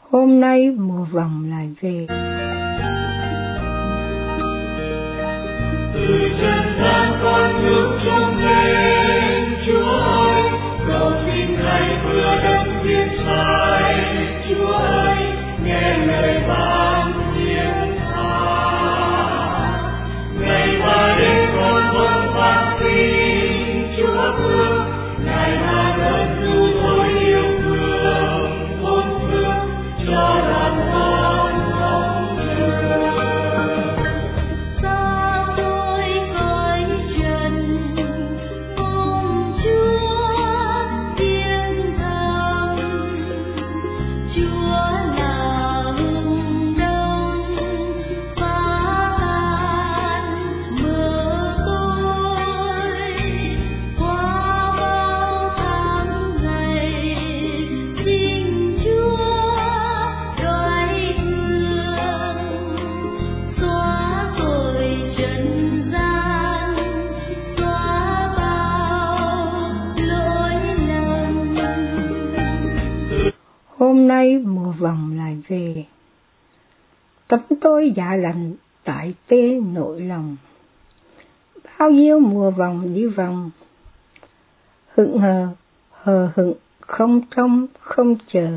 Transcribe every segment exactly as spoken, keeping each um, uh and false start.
Hôm nay mùa vòng lại về. Từ chân gian con ngước trông lên Chúa ơi, cầu xin Ngài vừa đấng thiên sai. Chúa ơi, nghe lời ban thiên tha. Ngày ta đến con vẫn van xin Chúa thương, Ngài ban ơn cứu tôi yêu thương, ôn phước cho đoàn con không trường. Xa tôi cõi trần, mong Chúa thiên thầm. Chúa là hùng đông phá tan mưa tối, qua bao tháng ngày xin Chúa đoái thương, xóa tội trần gian, xóa bao lỗi lầm. Hôm nay mùa vòng lại về. Tấm tôi dạ lạnh tại tê nội lòng. Bao nhiêu mùa vòng đi vòng, hững hờ, hờ hững, không trông, không chờ.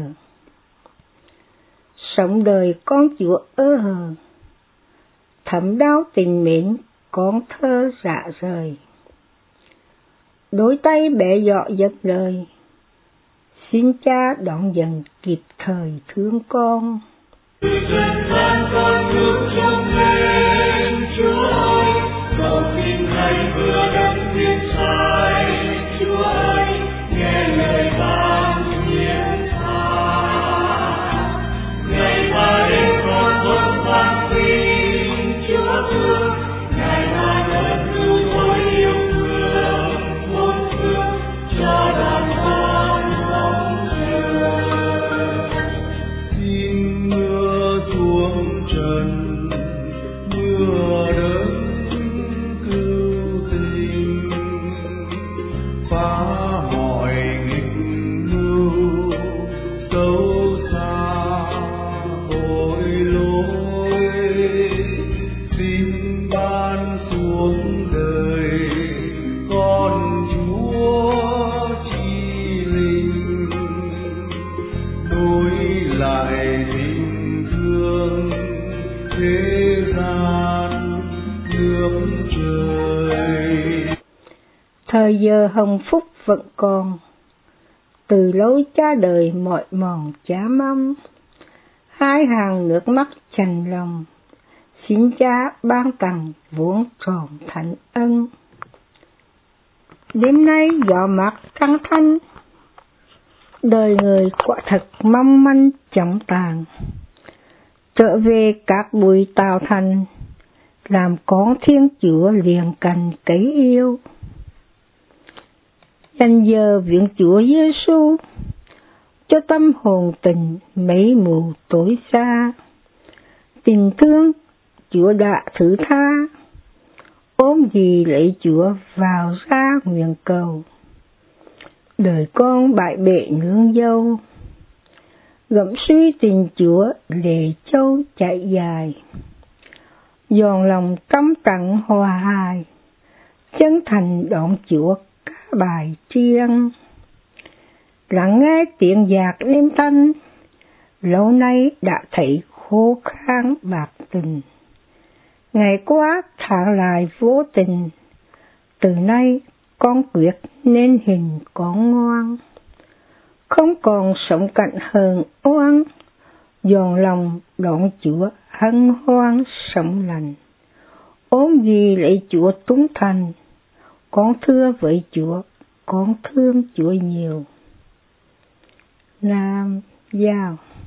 Sống đời con Chúa ơ hờ, thấm đau tình mến, con thơ dạ rời. Đôi tay bẻ dọ dập lời, xin cha đón dần kịp thời thương con. Từ chân gian con ngước trông lên Chúa ơi, cầu xin Ngài vừa đấng thiên sai. Chúa ơi, nghe lời ban thiên tha. Ngày ta đến con vẫn van xin Chúa thương, Ngài ban ơn cứu tôi yêu thương, ôn phước cho đoàn con không trường. Xin mưa xuống trần, mưa đấng cứu tình, phá mọi nghịch mưu, sâu xa tội lỗi. Xin ban xuống đời con Chúa chi linh, nối lại tình thương thế gian nước trời. Thời giờ hồng phúc vẫn còn, từ lối cha đời mỏi mòn cha mong. Hai hàng nước mắt chành lòng, xin cha ban tặng vuông tròn thánh ân. Đêm nay gió mát trăng thanh, đời người quả thật mong manh chóng tàn. Trở về các bụi tạo thành, làm con Thiên Chúa liền cành cấy yêu. Dành giờ viếng Chúa Giêsu, cho tâm hồn tình mấy mù tối xa. Tình thương Chúa đã thứ tha, ôm gì lấy Chúa vào ra nguyện cầu. Đời con bại bệ nương dâu, gẫm suy tình Chúa lệ châu chạy dài. Giòn lòng tâm tặng hòa hài, chân thành đón Chúa cả bài tri ân. Lắng nghe tiếng nhạc êm thanh, lâu nay đã thấy khô khan bạc tình. Ngày qua tháng lại vô tình, từ nay con quyết nên hình con ngoan. Không còn sống cạnh hờn oan, giòn lòng đón Chúa hân hoan sống lành. Ôm gì lấy Chúa túng thành, con thưa với Chúa, con thương Chúa nhiều. Nam Giao.